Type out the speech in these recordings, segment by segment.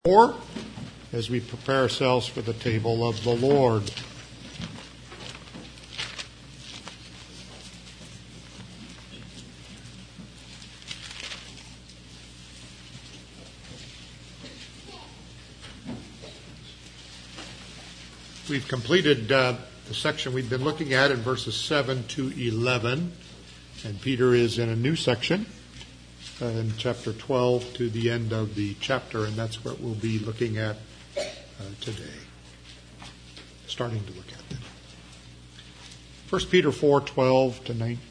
4 as we prepare ourselves for the table of the Lord. We've completed the section we've been looking at in verses 7 to 11, and Peter is in a new section in chapter 12 to the end of the chapter, and that's what we'll be looking at today. Starting to look at it. 1 Peter 4:12 to 19.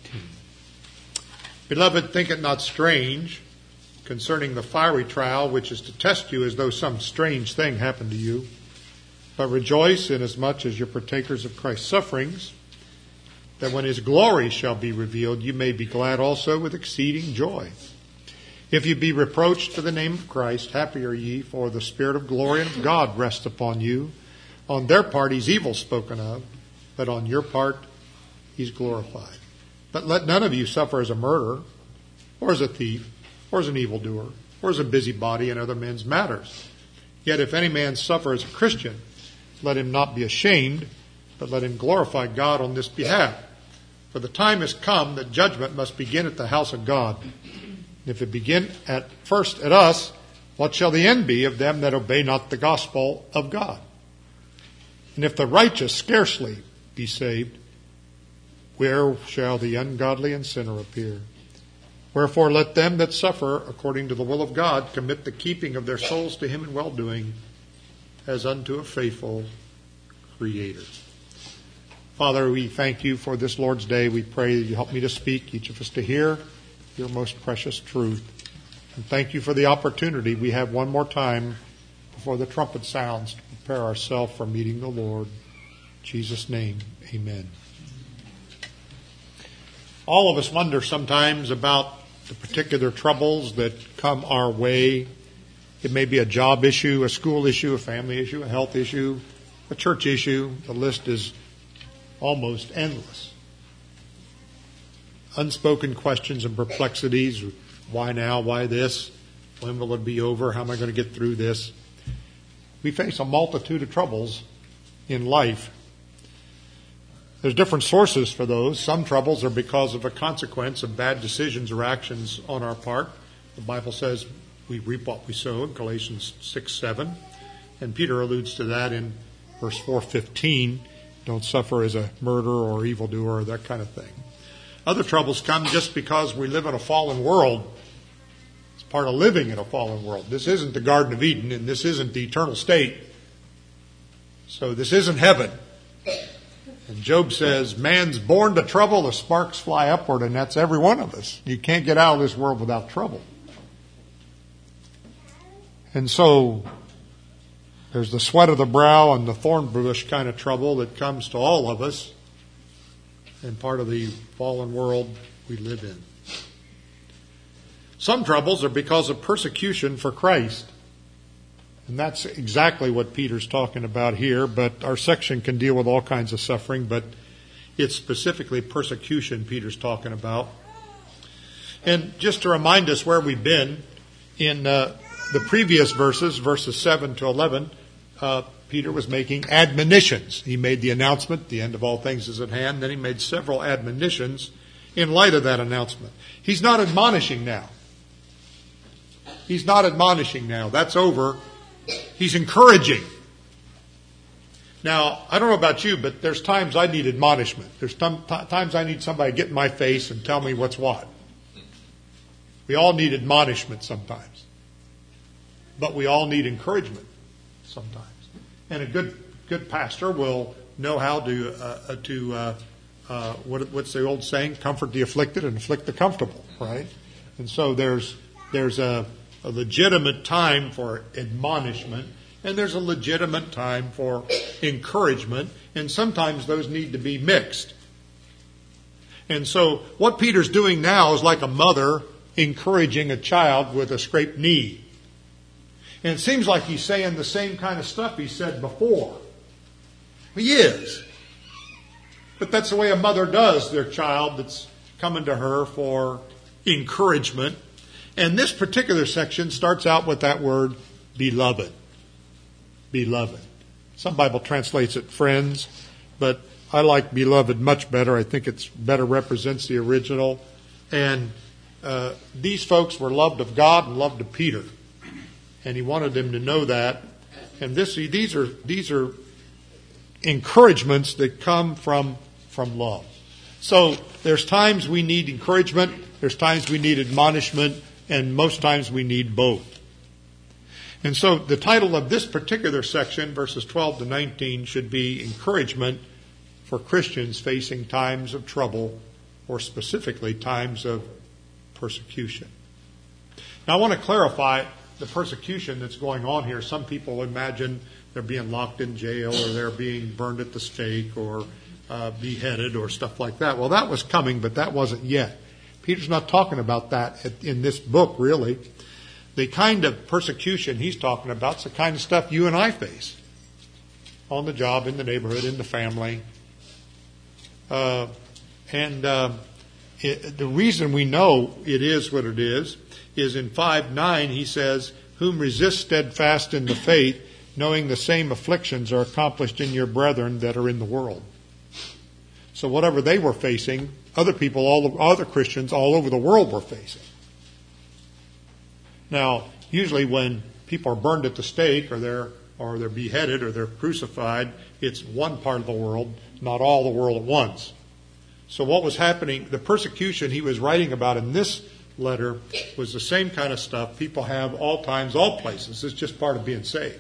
Beloved, think it not strange concerning the fiery trial which is to test you as though some strange thing happened to you, but rejoice inasmuch as you're partakers of Christ's sufferings, that when his glory shall be revealed, you may be glad also with exceeding joy. If you be reproached for the name of Christ, happy are ye, for the Spirit of glory and of God rests upon you. On their part he's evil spoken of, but on your part he's glorified. But let none of you suffer as a murderer, or as a thief, or as an evildoer, or as a busybody in other men's matters. Yet if any man suffer as a Christian, let him not be ashamed, but let him glorify God on this behalf. For the time has come that judgment must begin at the house of God. If it begin at first at us, what shall the end be of them that obey not the gospel of God? And if the righteous scarcely be saved, where shall the ungodly and sinner appear? Wherefore let them that suffer according to the will of God commit the keeping of their souls to him in well-doing, as unto a faithful Creator. Father, we thank you for this Lord's Day. We pray that you help me to speak, each of us to hear your most precious truth. And thank you for the opportunity we have one more time before the trumpet sounds to prepare ourselves for meeting the Lord. In Jesus' name, amen. All of us wonder sometimes about the particular troubles that come our way. It may be a job issue, a school issue, a family issue, a health issue, a church issue. The list is almost endless. Unspoken questions and perplexities. Why now? Why this? When will it be over? How am I going to get through this? We face a multitude of troubles in life. There's different sources for those. Some troubles are because of a consequence of bad decisions or actions on our part. The Bible says we reap what we sow in Galatians 6:7. And Peter alludes to that in verse 4:15. Don't suffer as a murderer or evildoer or that kind of thing. Other troubles come just because we live in a fallen world. It's part of living in a fallen world. This isn't the Garden of Eden, and this isn't the eternal state. So this isn't heaven. And Job says, man's born to trouble, the sparks fly upward, and that's every one of us. You can't get out of this world without trouble. And so there's the sweat of the brow and the thorn bush kind of trouble that comes to all of us, and part of the fallen world we live in. Some troubles are because of persecution for Christ. And that's exactly what Peter's talking about here, but our section can deal with all kinds of suffering, but it's specifically persecution Peter's talking about. And just to remind us where we've been, in the previous verses 7 to 11, Peter was making admonitions. He made the announcement, the end of all things is at hand. Then he made several admonitions in light of that announcement. He's not admonishing now. He's not admonishing now. That's over. He's encouraging. Now, I don't know about you, but there's times I need admonishment. There's times I need somebody to get in my face and tell me what's what. We all need admonishment sometimes. But we all need encouragement sometimes. And a good pastor will know how to what's the old saying? Comfort the afflicted and afflict the comfortable, right? And so there's a legitimate time for admonishment, and there's a legitimate time for encouragement, and sometimes those need to be mixed. And so what Peter's doing now is like a mother encouraging a child with a scraped knee. And it seems like he's saying the same kind of stuff he said before. He is. But that's the way a mother does their child that's coming to her for encouragement. And this particular section starts out with that word, beloved. beloved. Some Bible translates it friends, but I like beloved much better. I think it better represents the original. And these folks were loved of God and loved of Peter. And he wanted them to know that. And these are encouragements that come from love. So there's times we need encouragement, there's times we need admonishment, and most times we need both. And so the title of this particular section, verses 12 to 19, should be Encouragement for Christians Facing Times of Trouble, or specifically times of persecution. Now I want to clarify the persecution that's going on here. Some people imagine they're being locked in jail, or they're being burned at the stake, or beheaded, or stuff like that. Well, that was coming, but that wasn't yet. Peter's not talking about that in this book, really. The kind of persecution he's talking about is the kind of stuff you and I face on the job, in the neighborhood, in the family. The reason we know it is what it is in 5:9 he says, "Whom resist steadfast in the faith, knowing the same afflictions are accomplished in your brethren that are in the world." So whatever they were facing, other Christians all over the world were facing. Now, usually when people are burned at the stake, or they're beheaded, or they're crucified, it's one part of the world, not all the world at once. So what was happening, the persecution he was writing about in this letter was the same kind of stuff people have all times, all places. It's just part of being saved.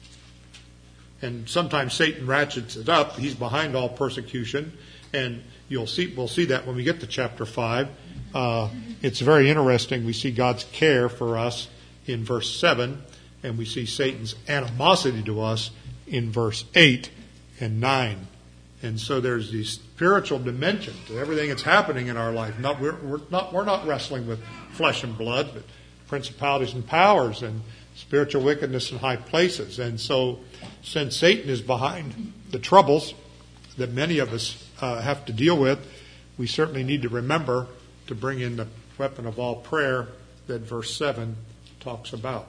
And sometimes Satan ratchets it up. He's behind all persecution. And we'll see that when we get to chapter 5. It's very interesting. We see God's care for us in verse 7, and we see Satan's animosity to us in verse 8 and 9. And so there's these spiritual dimension to everything that's happening in our life. We're not wrestling with flesh and blood, but principalities and powers and spiritual wickedness in high places. And so since Satan is behind the troubles that many of us have to deal with, we certainly need to remember to bring in the weapon of all prayer that verse 7 talks about.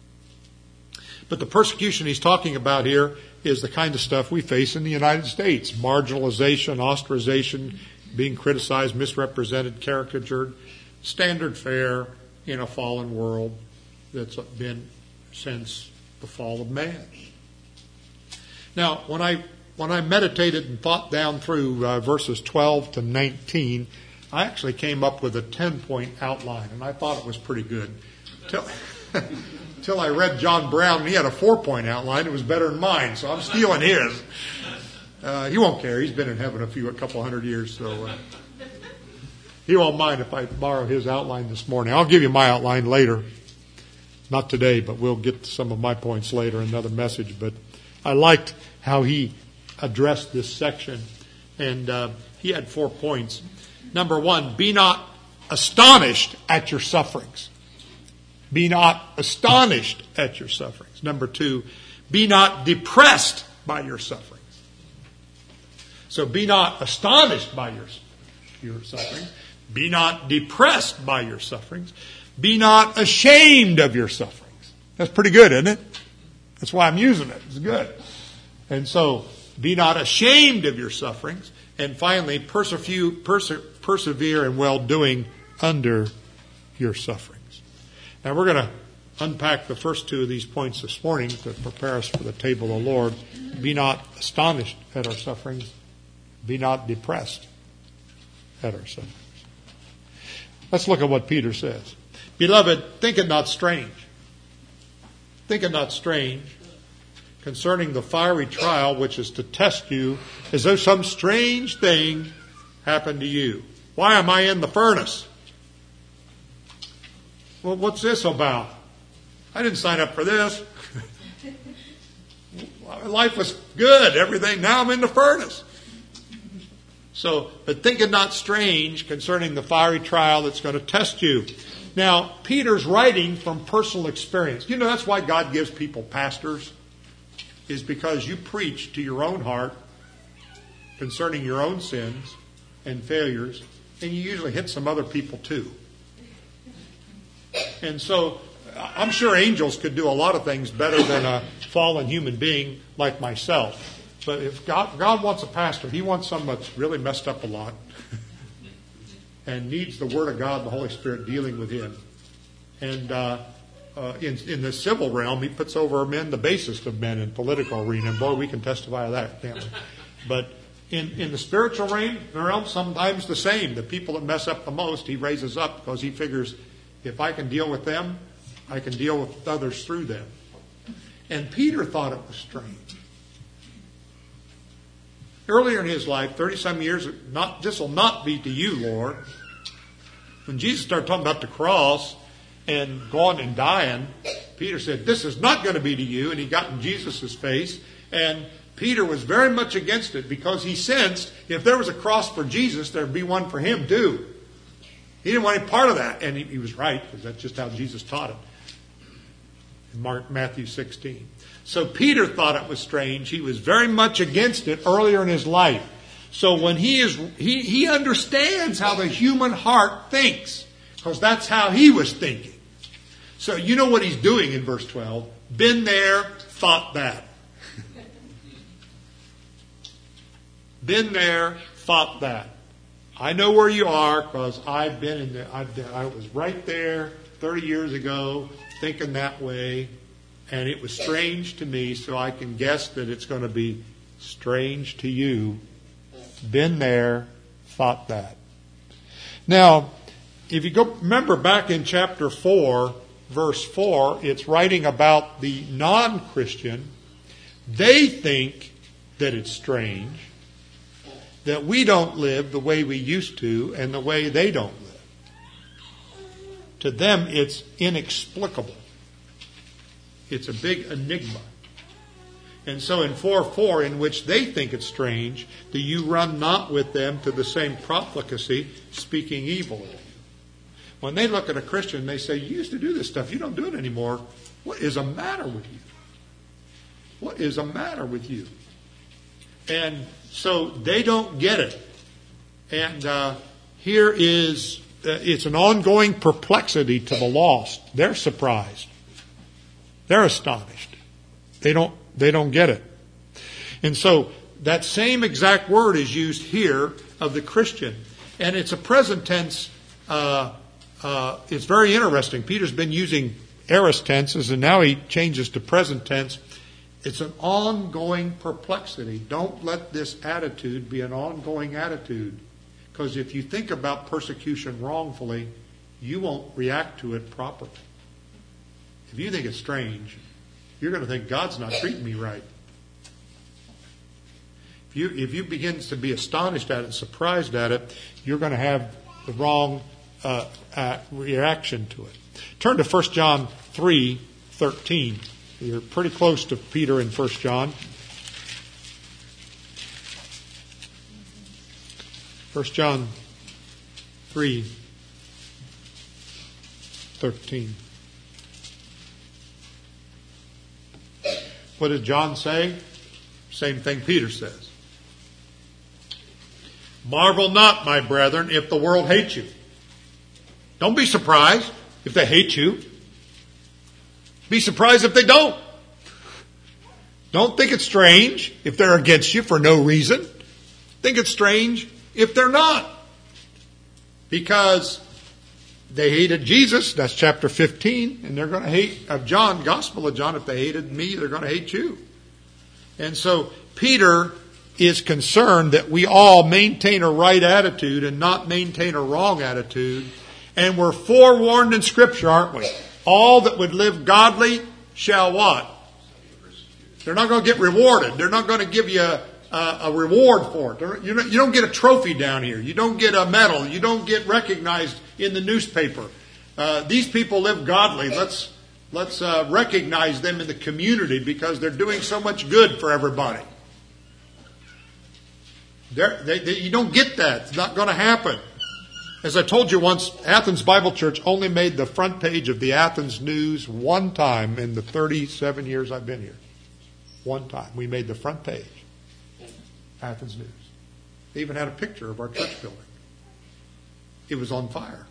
But the persecution he's talking about here is the kind of stuff we face in the United States. Marginalization, ostracization, being criticized, misrepresented, caricatured, standard fare in a fallen world that's been since the fall of man. Now, when I meditated and thought down through verses 12 to 19, I actually came up with a 10-point outline, and I thought it was pretty good. Till I read John Brown, and he had a 4-point outline. It was better than mine, so I'm stealing his. He won't care. He's been in heaven a couple hundred years, so he won't mind if I borrow his outline this morning. I'll give you my outline later. Not today, but we'll get to some of my points later in another message. But I liked how he addressed this section, and he had 4 points. Number 1, be not astonished at your sufferings. Be not astonished at your sufferings. Number 2, be not depressed by your sufferings. So be not astonished by your sufferings. Be not depressed by your sufferings. Be not ashamed of your sufferings. That's pretty good, isn't it? That's why I'm using it. It's good. And so, be not ashamed of your sufferings. And finally, persevere in well-doing under your sufferings. Now, we're going to unpack the first 2 of these points this morning to prepare us for the table of the Lord. Be not astonished at our sufferings. Be not depressed at our sufferings. Let's look at what Peter says. Beloved, think it not strange. Think it not strange concerning the fiery trial which is to test you, as though some strange thing happened to you. Why am I in the furnace? Well, what's this about? I didn't sign up for this. Life was good, everything. Now I'm in the furnace. So, but think it not strange concerning the fiery trial that's going to test you. Now, Peter's writing from personal experience. You know, that's why God gives people pastors, is because you preach to your own heart concerning your own sins and failures, and you usually hit some other people too. And so, I'm sure angels could do a lot of things better than a fallen human being like myself. But if God wants a pastor, He wants someone that's really messed up a lot and needs the Word of God and the Holy Spirit dealing with him. And in the civil realm, He puts over men the basest of men in political arena. And boy, we can testify to that, can't we? But in the spiritual realm, sometimes the same. The people that mess up the most, He raises up because He figures, if I can deal with them, I can deal with others through them. And Peter thought it was strange. Earlier in his life, 30-some years, this will not be to you, Lord. When Jesus started talking about the cross and going and dying, Peter said, this is not going to be to you. And he got in Jesus' face. And Peter was very much against it because he sensed if there was a cross for Jesus, there'd be one for him too. He didn't want any part of that. And he was right, because that's just how Jesus taught it in Matthew 16. So Peter thought it was strange. He was very much against it earlier in his life. So when he understands how the human heart thinks, because that's how he was thinking. So you know what he's doing in verse 12. Been there, thought that. Been there, thought that. I know where you are because I've been in there. I was right there 30 years ago thinking that way. And it was strange to me, so I can guess that it's going to be strange to you. Been there, thought that. Now, if you remember back in chapter 4, verse 4, it's writing about the non-Christian. They think that it's strange that we don't live the way we used to and the way they don't live. To them, it's inexplicable. It's a big enigma. And so in 4:4, in which they think it's strange, do you run not with them to the same profligacy, speaking evil of you? When they look at a Christian, they say, you used to do this stuff. You don't do it anymore. What is the matter with you? What is the matter with you? And so they don't get it. And here is, it's an ongoing perplexity to the lost. They're surprised. They're astonished. They don't get it. And so that same exact word is used here of the Christian. And it's a present tense. It's very interesting. Peter's been using aorist tenses, and now he changes to present tense. It's an ongoing perplexity. Don't let this attitude be an ongoing attitude. Because if you think about persecution wrongfully, you won't react to it properly. If you think it's strange, you're going to think God's not treating me right. If you begin to be astonished at it, surprised at it, you're going to have the wrong reaction to it. Turn to 1 John 3:13. You're pretty close to Peter in 1 John. 1 John 3:13. What does John say? Same thing Peter says. Marvel not, my brethren, if the world hates you. Don't be surprised if they hate you. Be surprised if they don't. Don't think it's strange if they're against you for no reason. Think it's strange if they're not. Because they hated Jesus, that's chapter 15, and they're going to hate John, Gospel of John. If they hated me, they're going to hate you. And so Peter is concerned that we all maintain a right attitude and not maintain a wrong attitude. And we're forewarned in Scripture, aren't we? All that would live godly shall what? They're not going to get rewarded. They're not going to give you a reward for it. You don't get a trophy down here. You don't get a medal. You don't get recognized in the newspaper. These people live godly. Let's recognize them in the community because they're doing so much good for everybody. You don't get that. It's not going to happen. As I told you once, Athens Bible Church only made the front page of the Athens News one time in the 37 years I've been here. One time. We made the front page. Athens News. They even had a picture of our church building. It was on fire.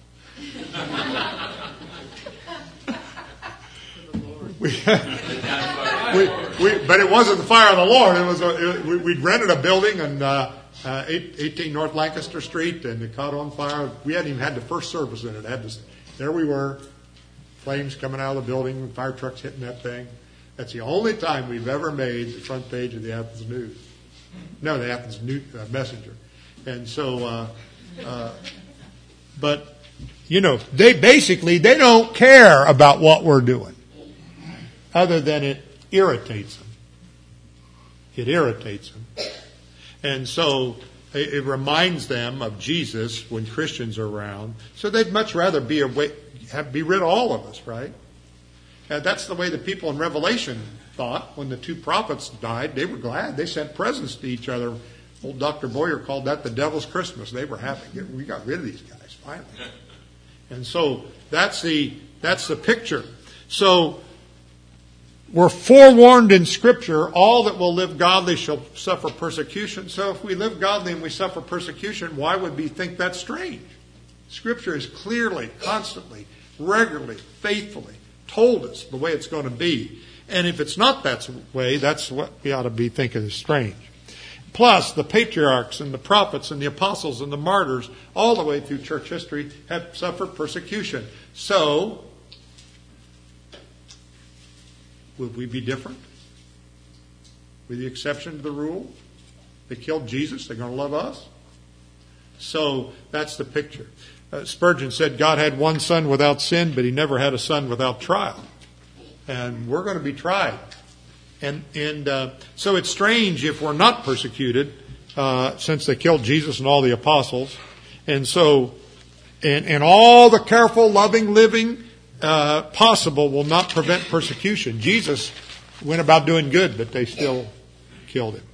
But it wasn't the fire of the Lord. It was we'd rented a building on 18 North Lancaster Street, and it caught on fire. We hadn't even had the first service in it. There we were, flames coming out of the building, fire trucks hitting that thing. That's the only time we've ever made the front page of the Athens News. No, the Athens Messenger. And so, but, they don't care about what we're doing, other than it irritates them. It irritates them. And so it reminds them of Jesus when Christians are around. So they'd much rather be rid of all of us, right? And that's the way the people in Revelation thought when the two prophets died. They were glad. They sent presents to each other. Old Dr. Boyer called that the devil's Christmas. They were happy. We got rid of these guys finally. And so that's the picture. So we're forewarned in Scripture, all that will live godly shall suffer persecution. So if we live godly and we suffer persecution, why would we think that's strange? Scripture is clearly, constantly, regularly, faithfully told us the way it's going to be. And if it's not that way, that's what we ought to be thinking is strange. Plus, the patriarchs and the prophets and the apostles and the martyrs, all the way through church history, have suffered persecution. So, would we be different? With the exception of the rule? They killed Jesus, they're going to love us? So, that's the picture. Spurgeon said God had one son without sin, but he never had a son without trial. And we're going to be tried. And so it's strange if we're not persecuted, since they killed Jesus and all the apostles. And so, and all the careful, loving, living possible will not prevent persecution. Jesus went about doing good, but they still killed him.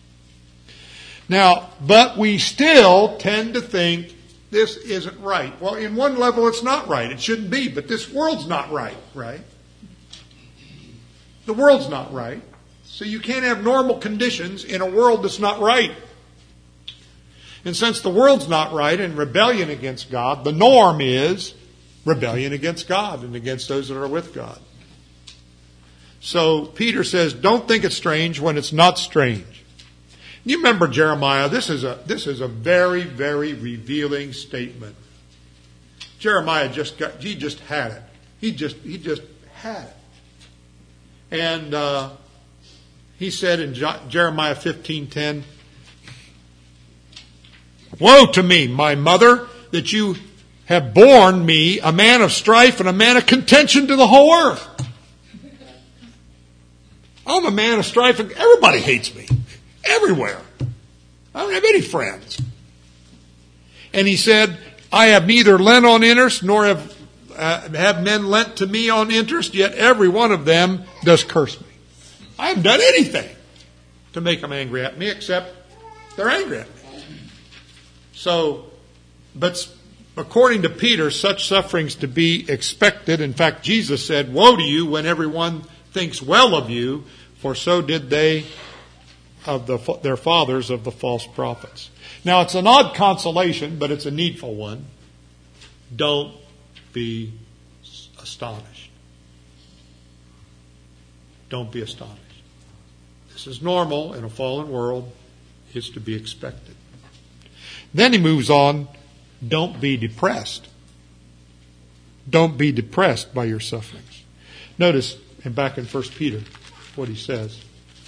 Now, but we still tend to think this isn't right. Well, in one level it's not right. It shouldn't be, but this world's not right, right? The world's not right. So you can't have normal conditions in a world that's not right. And since the world's not right and rebellion against God, the norm is rebellion against God and against those that are with God. So Peter says, don't think it's strange when it's not strange. You remember Jeremiah. This is a very, very revealing statement. Jeremiah just had it. He just had it. And he said in Jeremiah 15:10, woe to me, my mother, that you have borne me a man of strife and a man of contention to the whole earth. I'm a man of strife and everybody hates me. Everywhere. I don't have any friends. And he said, I have neither lent on interest nor have men lent to me on interest, yet every one of them does curse me. I haven't done anything to make them angry at me except they're angry at me. So, but according to Peter, such sufferings to be expected. In fact, Jesus said, woe to you when everyone thinks well of you, for so did they of their fathers of the false prophets. Now, it's an odd consolation, but it's a needful one. Don't be astonished. Don't be astonished. This is normal in a fallen world. It's to be expected. Then he moves on. Don't be depressed. Don't be depressed by your sufferings. Notice, and back in 1 Peter, what he says.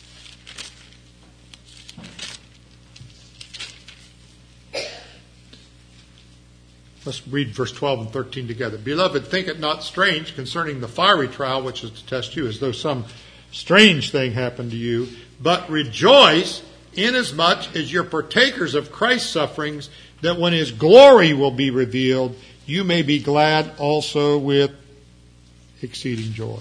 Let's read verse 12 and 13 together. Beloved, think it not strange concerning the fiery trial which is to test you, as though some strange thing happened to you, but rejoice inasmuch as you're partakers of Christ's sufferings, that when his glory will be revealed, you may be glad also with exceeding joy.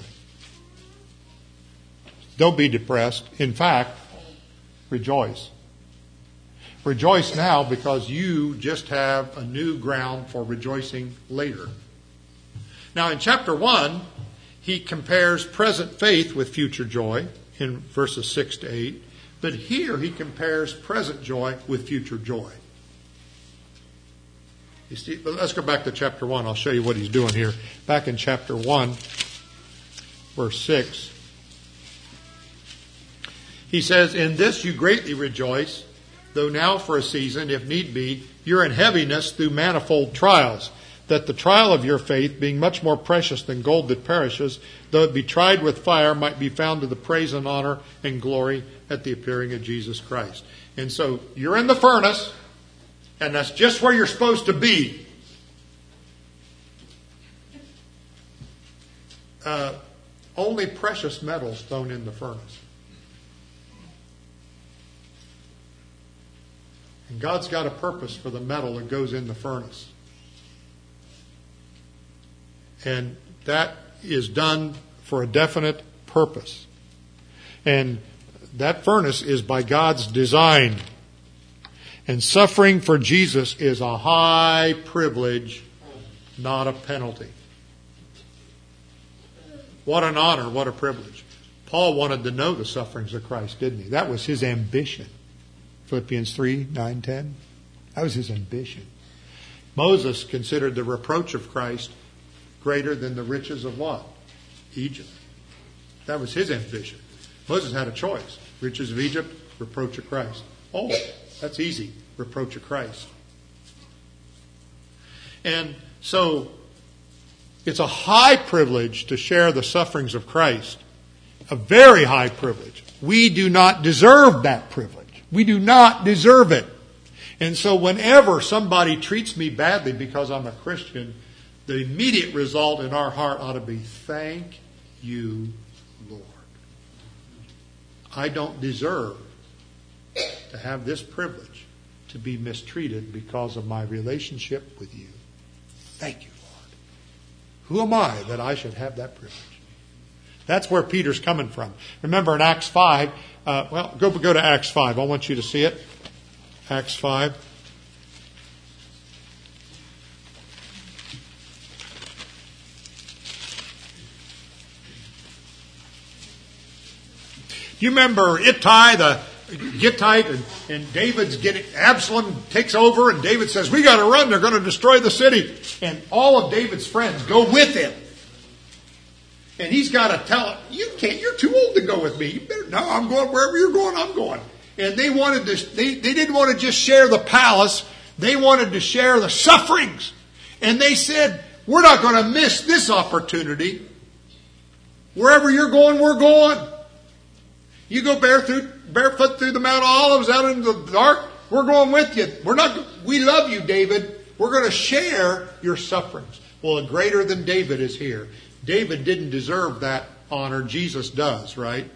Don't be depressed. In fact, rejoice. Rejoice now because you just have a new ground for rejoicing later. Now in chapter 1, he compares present faith with future joy in verses 6 to 8. But here he compares present joy with future joy. You see, let's go back to chapter 1. I'll show you what he's doing here. Back in chapter 1, verse 6. He says, in this you greatly rejoice, though now for a season, if need be, you're in heaviness through manifold trials, that the trial of your faith, being much more precious than gold that perishes, though it be tried with fire, might be found to the praise and honor and glory at the appearing of Jesus Christ. And so you're in the furnace, and that's just where you're supposed to be. Only precious metals thrown in the furnace. And God's got a purpose for the metal that goes in the furnace. And that is done for a definite purpose. And that furnace is by God's design. And suffering for Jesus is a high privilege, not a penalty. What an honor, what a privilege. Paul wanted to know the sufferings of Christ, didn't he? That was his ambition. Philippians 3, 9, 10. That was his ambition. Moses considered the reproach of Christ greater than the riches of what? Egypt. That was his ambition. Moses had a choice. Riches of Egypt, reproach of Christ. Oh, that's easy. Reproach of Christ. And so, it's a high privilege to share the sufferings of Christ. A very high privilege. We do not deserve that privilege. We do not deserve it. And so whenever somebody treats me badly because I'm a Christian, the immediate result in our heart ought to be, thank you, Lord. I don't deserve to have this privilege to be mistreated because of my relationship with you. Thank you, Lord. Who am I that I should have that privilege? That's where Peter's coming from. Remember in Acts 5, go to Acts 5. I want you to see it. Acts 5. You remember Ittai, the Gittite, and David's getting, Absalom takes over, and David says, we got to run, they're going to destroy the city. And all of David's friends go with him. And he's got to tell him, you can't, you're too old to go with me. You better, no, I'm going wherever you're going, I'm going. And they wanted to, they didn't want to just share the palace, they wanted to share the sufferings. And they said, we're not going to miss this opportunity. Wherever you're going, we're going. You go barefoot through the Mount of Olives out into the dark, we're going with you. We love you, David. We're going to share your sufferings. Well, greater than David is here. David didn't deserve that honor. Jesus does, right?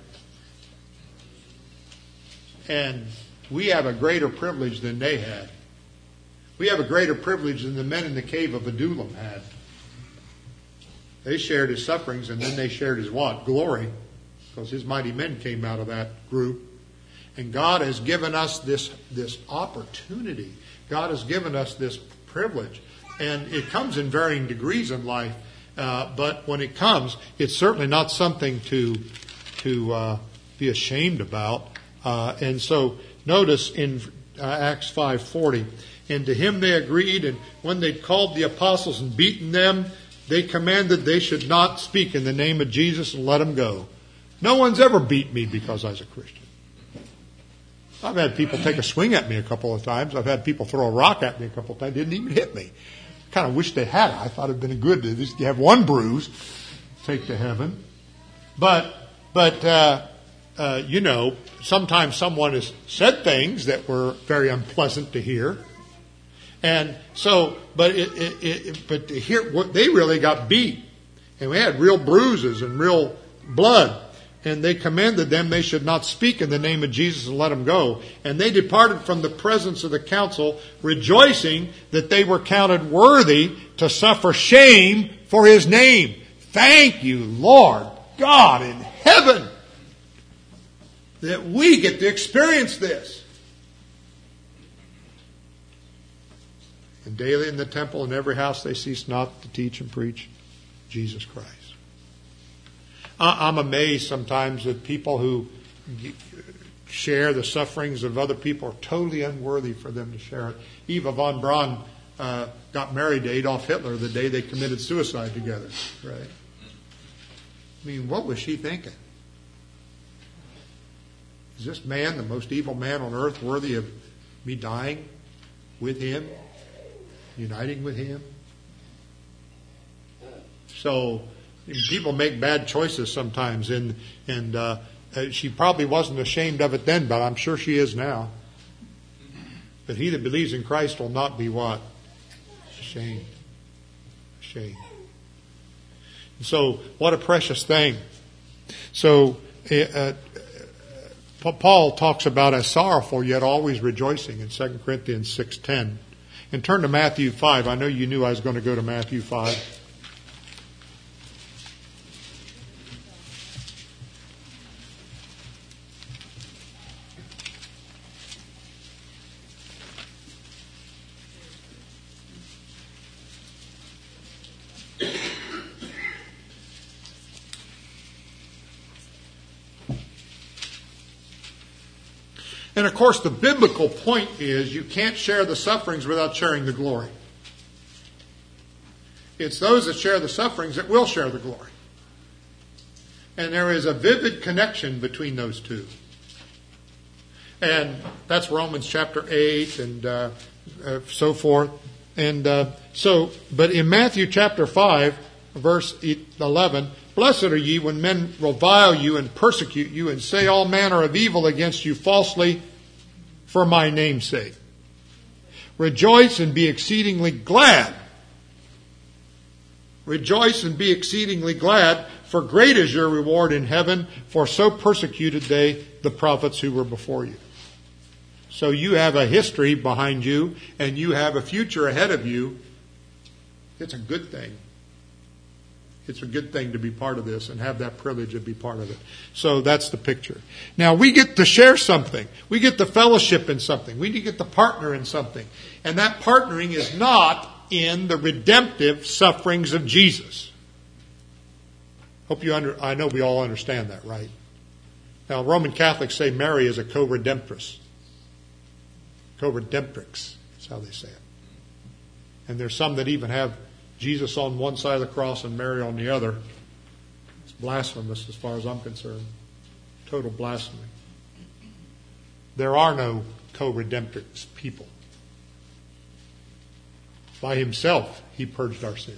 And we have a greater privilege than they had. We have a greater privilege than the men in the cave of Adullam had. They shared his sufferings, and then they shared his what? Glory. Because his mighty men came out of that group. And God has given us this opportunity. God has given us this privilege. And it comes in varying degrees in life. But when it comes, it's certainly not something to be ashamed about. And so notice in Acts 5:40, and to him they agreed, and when they'd called the apostles and beaten them, they commanded they should not speak in the name of Jesus and let them go. No one's ever beat me because I was a Christian. I've had people take a swing at me a couple of times. I've had people throw a rock at me a couple of times. They didn't even hit me. Kind of wish they had. I thought it'd been good to at least have one bruise, take to heaven. But sometimes someone has said things that were very unpleasant to hear, and so, but to hear what they really got beat, and we had real bruises and real blood. And they commanded them they should not speak in the name of Jesus and let them go. And they departed from the presence of the council, rejoicing that they were counted worthy to suffer shame for his name. Thank you, Lord God in heaven, that we get to experience this. And daily in the temple and every house they cease not to teach and preach Jesus Christ. I'm amazed sometimes that people who share the sufferings of other people are totally unworthy for them to share it. Eva von Braun got married to Adolf Hitler the day they committed suicide together. Right? I mean, what was she thinking? Is this man, the most evil man on earth, worthy of me dying with him, uniting with him? So people make bad choices sometimes, and she probably wasn't ashamed of it then, but I'm sure she is now. But he that believes in Christ will not be what? Ashamed. Ashamed. So what a precious thing. So Paul talks about as sorrowful yet always rejoicing in 2 Corinthians 6:10. And turn to Matthew 5. I know you knew I was going to go to Matthew 5. And of course, the biblical point is you can't share the sufferings without sharing the glory. It's those that share the sufferings that will share the glory. And there is a vivid connection between those two. And that's Romans chapter 8 and so forth. And but in Matthew chapter 5, verse 11, blessed are ye when men revile you and persecute you and say all manner of evil against you falsely for my name's sake. Rejoice and be exceedingly glad. Rejoice and be exceedingly glad, for great is your reward in heaven, for so persecuted they the prophets who were before you. So you have a history behind you, and you have a future ahead of you. It's a good thing. It's a good thing to be part of this and have that privilege to be part of it. So that's the picture. Now we get to share something. We get the fellowship in something. We get to partner in something. And that partnering is not in the redemptive sufferings of Jesus. I know we all understand that, right? Now Roman Catholics say Mary is a co-redemptress. Co-redemptrix is how they say it. And there's some that even have Jesus on one side of the cross and Mary on the other. It's blasphemous as far as I'm concerned. Total blasphemy. There are no co-redemptrix people. By himself, he purged our sins.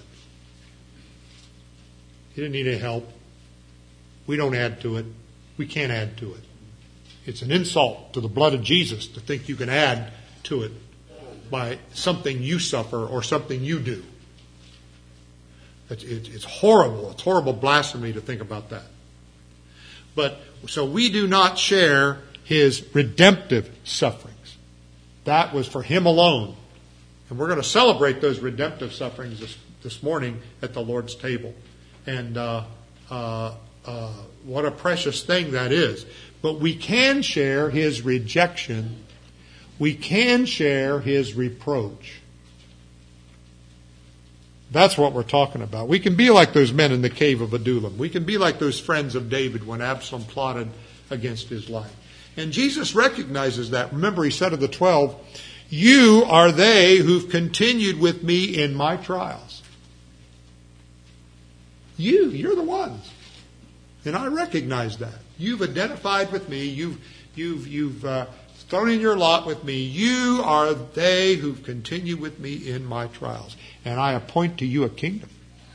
He didn't need any help. We don't add to it. We can't add to it. It's an insult to the blood of Jesus to think you can add to it by something you suffer or something you do. It's horrible. It's horrible blasphemy to think about that. But so we do not share his redemptive sufferings. That was for him alone. And we're going to celebrate those redemptive sufferings this morning at the Lord's table. And what a precious thing that is. But we can share his rejection. We can share his reproach. That's what we're talking about. We can be like those men in the cave of Adullam. We can be like those friends of David when Absalom plotted against his life. And Jesus recognizes that. Remember, he said of the 12, you are they who've continued with me in my trials. You're the ones. And I recognize that. You've identified with me. You've thrown in your lot with me. You are they who've continued with me in my trials. And I appoint to you a kingdom.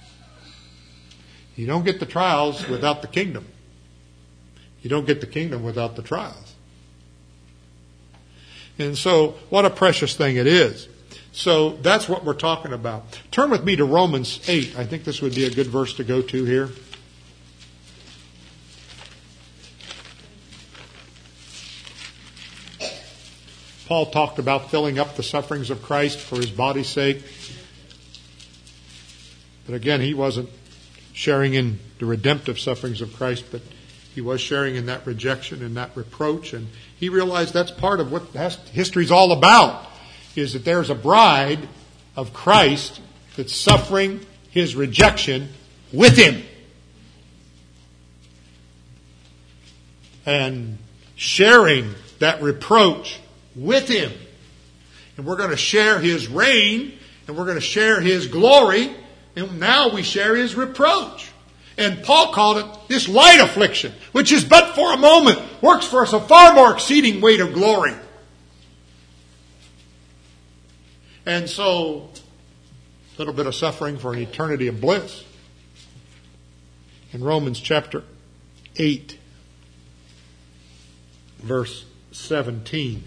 You don't get the trials without the kingdom. You don't get the kingdom without the trials. And so, what a precious thing it is. So, that's what we're talking about. Turn with me to Romans 8. I think this would be a good verse to go to here. Paul talked about filling up the sufferings of Christ for his body's sake. But again, he wasn't sharing in the redemptive sufferings of Christ, but he was sharing in that rejection and that reproach. And he realized that's part of what history's all about, is that there's a bride of Christ that's suffering his rejection with him. And sharing that reproach with him. And we're going to share his reign, and we're going to share his glory, and now we share his reproach. And Paul called it this light affliction, which is but for a moment, works for us a far more exceeding weight of glory. And so, a little bit of suffering for an eternity of bliss. In Romans chapter 8, verse 17.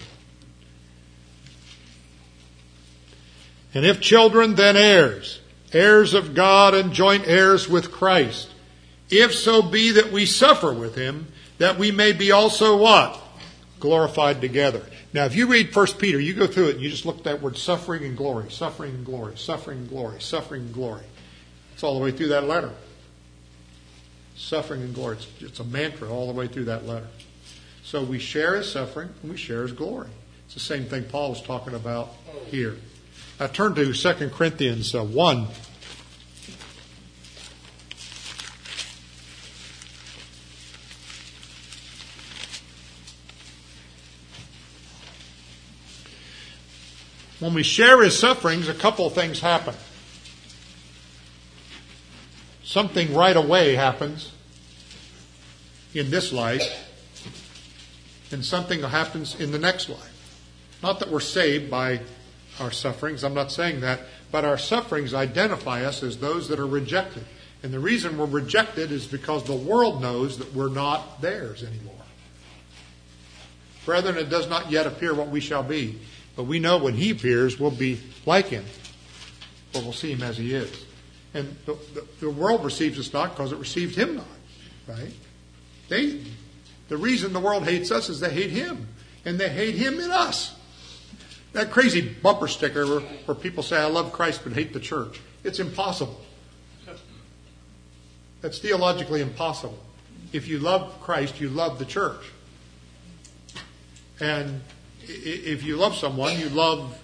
And if children, then heirs, heirs of God and joint heirs with Christ, if so be that we suffer with him, that we may be also what? Glorified together. Now, if you read 1 Peter, you go through it and you just look at that word suffering and glory, suffering and glory, suffering and glory, suffering and glory. It's all the way through that letter. Suffering and glory. It's a mantra all the way through that letter. So we share his suffering and we share his glory. It's the same thing Paul was talking about here. Now turn to 2 Corinthians 1. When we share his sufferings, a couple of things happen. Something right away happens in this life, and something happens in the next life. Not that we're saved by our sufferings, I'm not saying that, but our sufferings identify us as those that are rejected. And the reason we're rejected is because the world knows that we're not theirs anymore. Brethren, it does not yet appear what we shall be. But we know when he appears, we'll be like him. For we'll see him as he is. And the world receives us not because it received him not. Right? The reason the world hates us is they hate him. And they hate him in us. That crazy bumper sticker where people say, I love Christ but hate the church. It's impossible. That's theologically impossible. If you love Christ, you love the church. And if you love someone, you love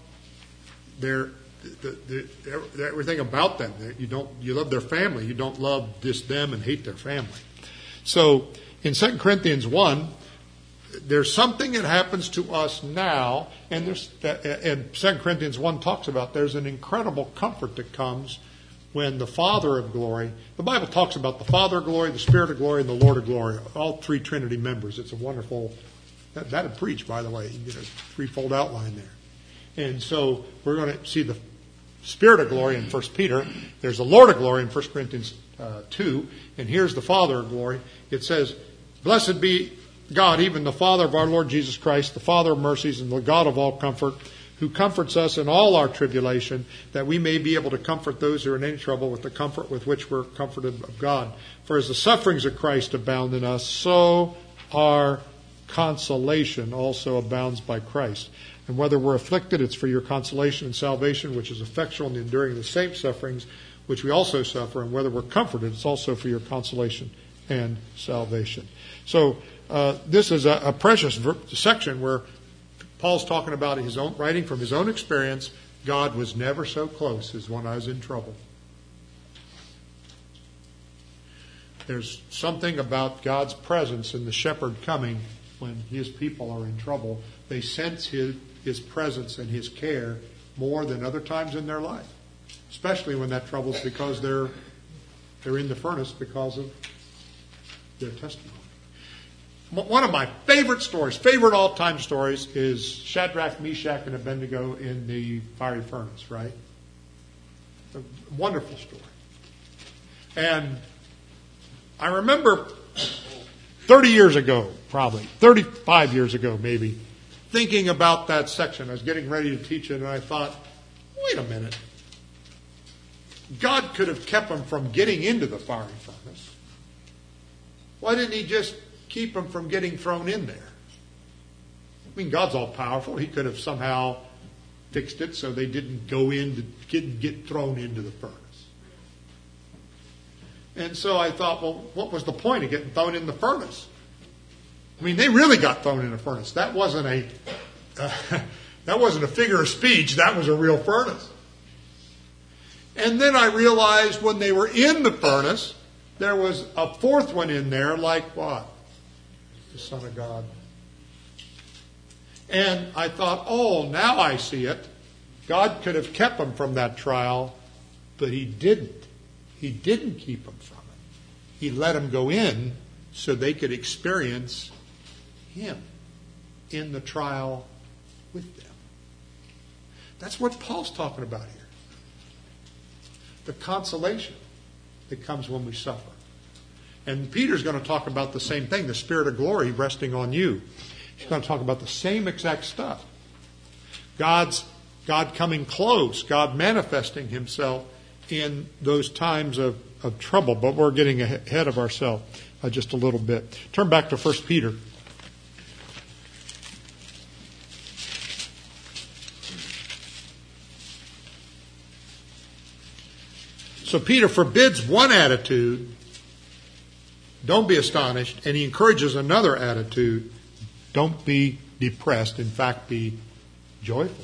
everything about them. You love their family. You don't love them and hate their family. So in 2 Corinthians 1, there's something that happens to us now, and 2 Corinthians 1 talks about there's an incredible comfort that comes when the Father of glory, the Bible talks about the Father of glory, the Spirit of glory, and the Lord of glory, all three Trinity members. It's a wonderful, that'd preach, by the way. You get a threefold outline there. And so we're going to see the Spirit of glory in 1 Peter. There's the Lord of glory in 1 Corinthians 2. And here's the Father of glory. It says, Blessed be God, even the Father of our Lord Jesus Christ, the Father of mercies and the God of all comfort, who comforts us in all our tribulation, that we may be able to comfort those who are in any trouble with the comfort with which we're comforted of God. For as the sufferings of Christ abound in us, so our consolation also abounds by Christ. And whether we're afflicted, it's for your consolation and salvation, which is effectual in enduring the same sufferings which we also suffer. And whether we're comforted, it's also for your consolation and salvation. So this is a precious section where Paul's talking about his own, writing from his own experience. God was never so close as when I was in trouble. There's something about God's presence and the shepherd coming when his people are in trouble. They sense his presence and his care more than other times in their life. Especially when that trouble's because they're in the furnace because of their testimony. One of my favorite stories, favorite all-time stories, is Shadrach, Meshach, and Abednego in the fiery furnace, right? A wonderful story. And I remember 30 years ago, probably, 35 years ago maybe, thinking about that section. I was getting ready to teach it, and I thought, wait a minute. God could have kept them from getting into the fiery furnace. Why didn't he just keep them from getting thrown in there? I mean, God's all powerful. He could have somehow fixed it so they didn't get thrown into the furnace. And so I thought, well, what was the point of getting thrown in the furnace? I mean, they really got thrown in the furnace. That wasn't a figure of speech. That was a real furnace. And then I realized when they were in the furnace, there was a fourth one in there, like what? The Son of God. And I thought, oh, now I see it. God could have kept them from that trial, but he didn't. He didn't keep them from it. He let them go in so they could experience Him in the trial with them. That's what Paul's talking about here. The consolation that comes when we suffer. And Peter's going to talk about the same thing, the Spirit of glory resting on you. He's going to talk about the same exact stuff. God coming close, God manifesting Himself in those times of trouble. But we're getting ahead of ourselves just a little bit. Turn back to 1 Peter. So Peter forbids one attitude, don't be astonished, and he encourages another attitude, don't be depressed, in fact be joyful.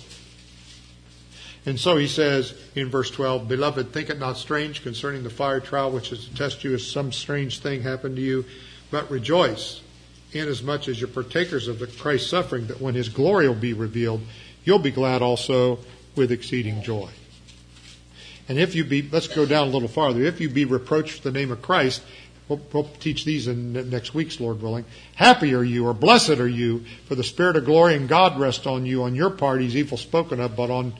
And so he says in verse 12, Beloved, think it not strange concerning the fire trial which is to test you as some strange thing happened to you, but rejoice inasmuch as you're partakers of the Christ's suffering, that when His glory will be revealed, you'll be glad also with exceeding joy. And if you be, let's go down a little farther, if you be reproached for the name of Christ, we'll teach these in next week's, Lord willing. Happy are you, or blessed are you, for the Spirit of glory and God rest on you. On your part He's evil spoken of, but on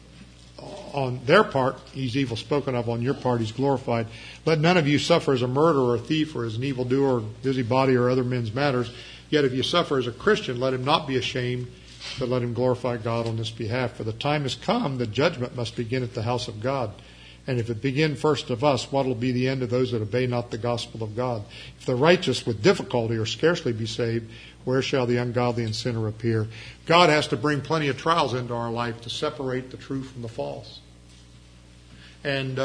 their part He's evil spoken of, on your part He's glorified. Let none of you suffer as a murderer or a thief or as an evildoer or busybody or other men's matters. Yet if you suffer as a Christian, let him not be ashamed, but let him glorify God on this behalf. For the time has come that judgment must begin at the house of God. And if it begin first of us, what will be the end of those that obey not the gospel of God? If the righteous with difficulty or scarcely be saved, where shall the ungodly and sinner appear? God has to bring plenty of trials into our life to separate the true from the false. And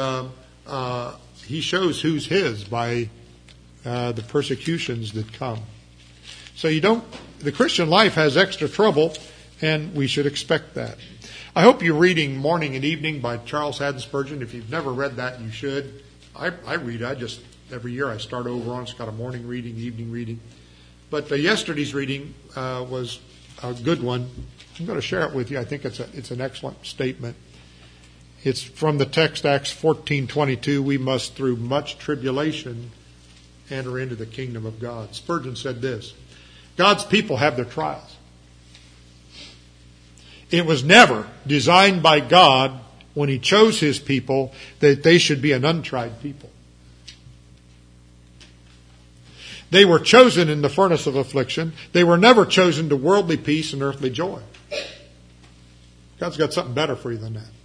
He shows who's His by the persecutions that come. So the Christian life has extra trouble, and we should expect that. I hope you're reading Morning and Evening by Charles Haddon Spurgeon. If you've never read that, you should. I read it. Every year I start over on it. It's got a morning reading, evening reading. But yesterday's reading was a good one. I'm going to share it with you. I think it's an excellent statement. It's from the text, Acts 14:22. We must, through much tribulation, enter into the kingdom of God. Spurgeon said this: God's people have their trials. It was never designed by God when He chose His people that they should be an untried people. They were chosen in the furnace of affliction. They were never chosen to worldly peace and earthly joy. God's got something better for you than that.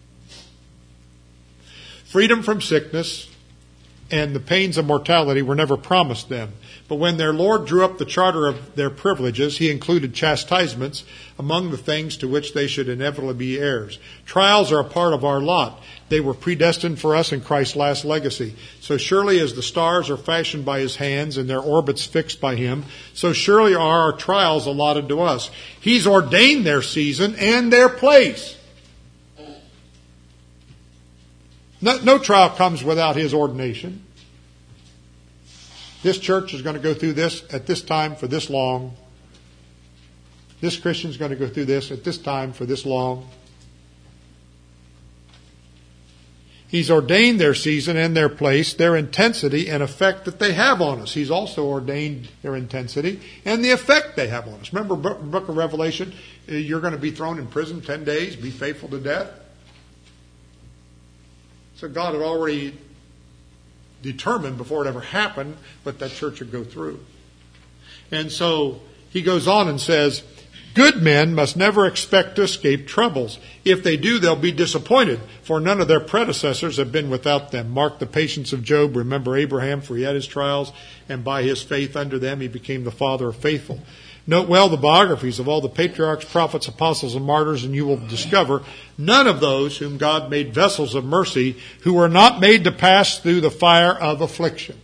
Freedom from sickness and the pains of mortality were never promised them. But when their Lord drew up the charter of their privileges, He included chastisements among the things to which they should inevitably be heirs. Trials are a part of our lot. They were predestined for us in Christ's last legacy. So surely as the stars are fashioned by His hands and their orbits fixed by Him, so surely are our trials allotted to us. He's ordained their season and their place. No trial comes without His ordination. This church is going to go through this at this time for this long. This Christian is going to go through this at this time for this long. He's ordained their season and their place, their intensity and effect that they have on us. He's also ordained their intensity and the effect they have on us. Remember book of Revelation, you're going to be thrown in prison 10 days, be faithful to death. So God had already determined before it ever happened, but that church would go through. And so he goes on and says, good men must never expect to escape troubles. If they do, they'll be disappointed, for none of their predecessors have been without them. Mark the patience of Job. Remember Abraham, for he had his trials, and by his faith under them he became the father of faithful. Note well the biographies of all the patriarchs, prophets, apostles, and martyrs, and you will discover none of those whom God made vessels of mercy who were not made to pass through the fire of affliction.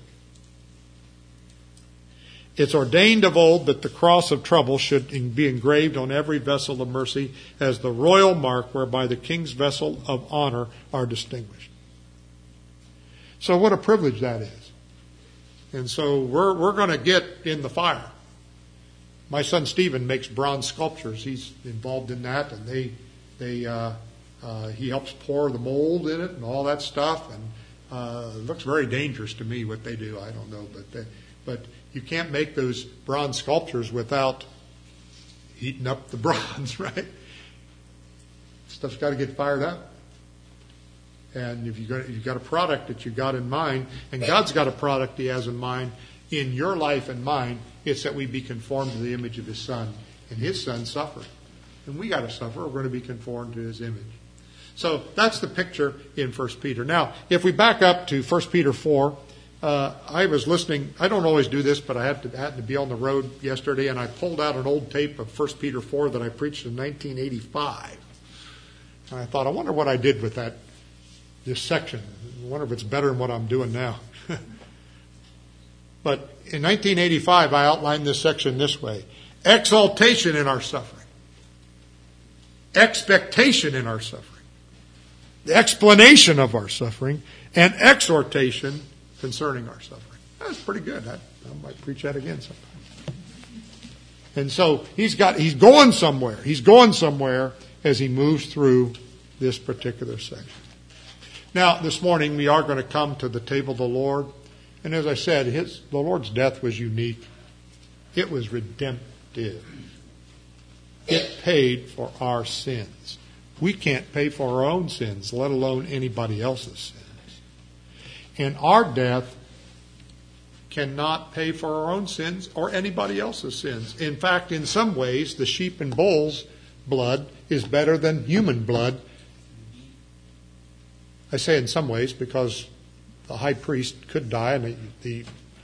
It's ordained of old that the cross of trouble should be engraved on every vessel of mercy as the royal mark whereby the king's vessel of honor are distinguished. So what a privilege that is. And so we're going to get in the fire. My son Stephen makes bronze sculptures. He's involved in that, and he helps pour the mold in it and all that stuff. Looks very dangerous to me what they do. I don't know, but you can't make those bronze sculptures without heating up the bronze, right? Stuff's got to get fired up. And if you've got a product that you got in mind, and God's got a product He has in mind in your life and mine, it's that we be conformed to the image of His Son. And His Son suffered. And we got to suffer. We're going to be conformed to His image. So that's the picture in 1 Peter. Now, if we back up to 1 Peter 4, I was listening. I don't always do this, but I had to be on the road yesterday, and I pulled out an old tape of 1 Peter 4 that I preached in 1985. And I thought, I wonder what I did with this section. I wonder if it's better than what I'm doing now. But in 1985, I outlined this section this way. Exaltation in our suffering. Expectation in our suffering. The explanation of our suffering. And exhortation concerning our suffering. That's pretty good. I might preach that again sometime. And so he's going somewhere. He's going somewhere as he moves through this particular section. Now, this morning we are going to come to the table of the Lord. And as I said, the Lord's death was unique. It was redemptive. It paid for our sins. We can't pay for our own sins, let alone anybody else's sins. And our death cannot pay for our own sins or anybody else's sins. In fact, in some ways, the sheep and bull's blood is better than human blood. I say in some ways because the high priest could die and the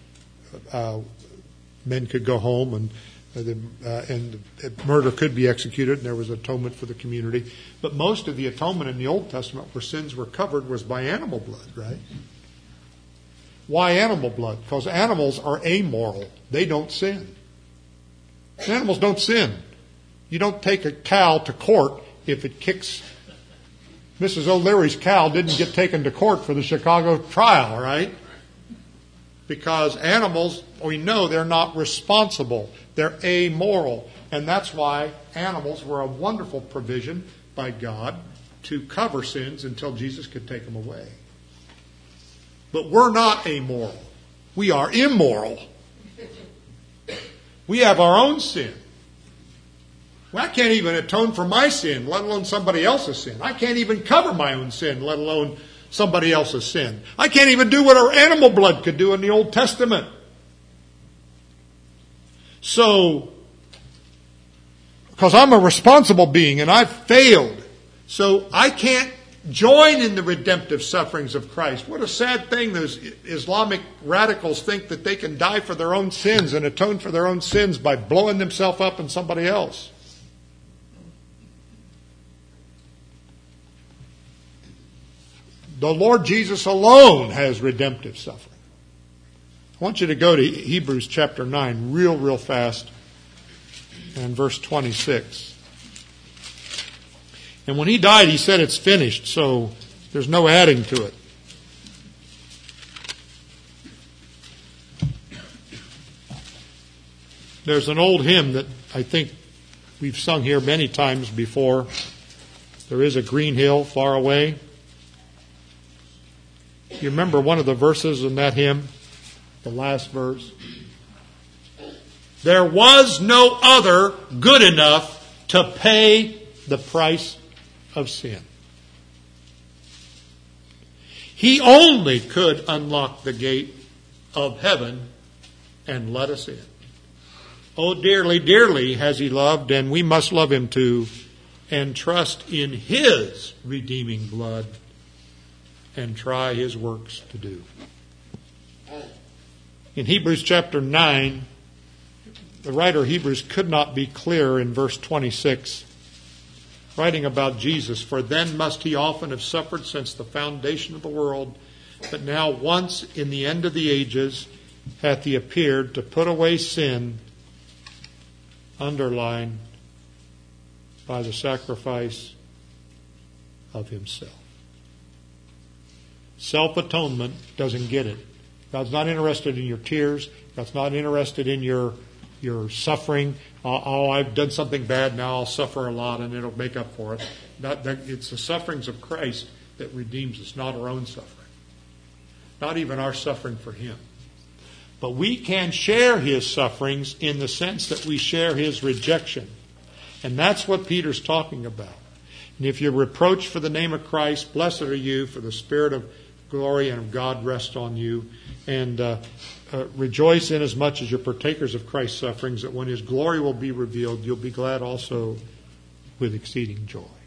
men could go home and murder could be executed and there was atonement for the community. But most of the atonement in the Old Testament where sins were covered was by animal blood, right? Why animal blood? Because animals are amoral. They don't sin. Animals don't sin. You don't take a cow to court if it kicks. Mrs. O'Leary's cow didn't get taken to court for the Chicago trial, right? Because animals, we know they're not responsible. They're amoral. And that's why animals were a wonderful provision by God to cover sins until Jesus could take them away. But we're not amoral. We are immoral. We have our own sin. Well, I can't even atone for my sin, let alone somebody else's sin. I can't even cover my own sin, let alone somebody else's sin. I can't even do what our animal blood could do in the Old Testament. So, because I'm a responsible being and I've failed, so I can't join in the redemptive sufferings of Christ. What a sad thing those Islamic radicals think that they can die for their own sins and atone for their own sins by blowing themselves up in somebody else. The Lord Jesus alone has redemptive suffering. I want you to go to Hebrews chapter 9 real fast and verse 26. And when he died, he said it's finished, so there's no adding to it. There's an old hymn that I think we've sung here many times before. There is a green hill far away. You remember one of the verses in that hymn? The last verse. There was no other good enough to pay the price of sin. He only could unlock the gate of heaven and let us in. Oh, dearly, dearly has He loved, and we must love Him too, and trust in His redeeming blood and try His works to do. In Hebrews chapter 9, the writer of Hebrews could not be clearer in verse 26, writing about Jesus. For then must He often have suffered since the foundation of the world, but now once in the end of the ages hath He appeared to put away sin, underlined by the sacrifice of Himself. Self-atonement doesn't get it. God's not interested in your tears. God's not interested in your suffering. Oh, I've done something bad, now I'll suffer a lot and it'll make up for it. It's the sufferings of Christ that redeems us, not our own suffering. not even our suffering for him. But we can share his sufferings in the sense that we share his rejection. And that's what Peter's talking about. And if you're reproached for the name of Christ, blessed are you, for the Spirit of glory and of God rest on you. And rejoice inasmuch as you're partakers of Christ's sufferings, that when his glory will be revealed, you'll be glad also with exceeding joy.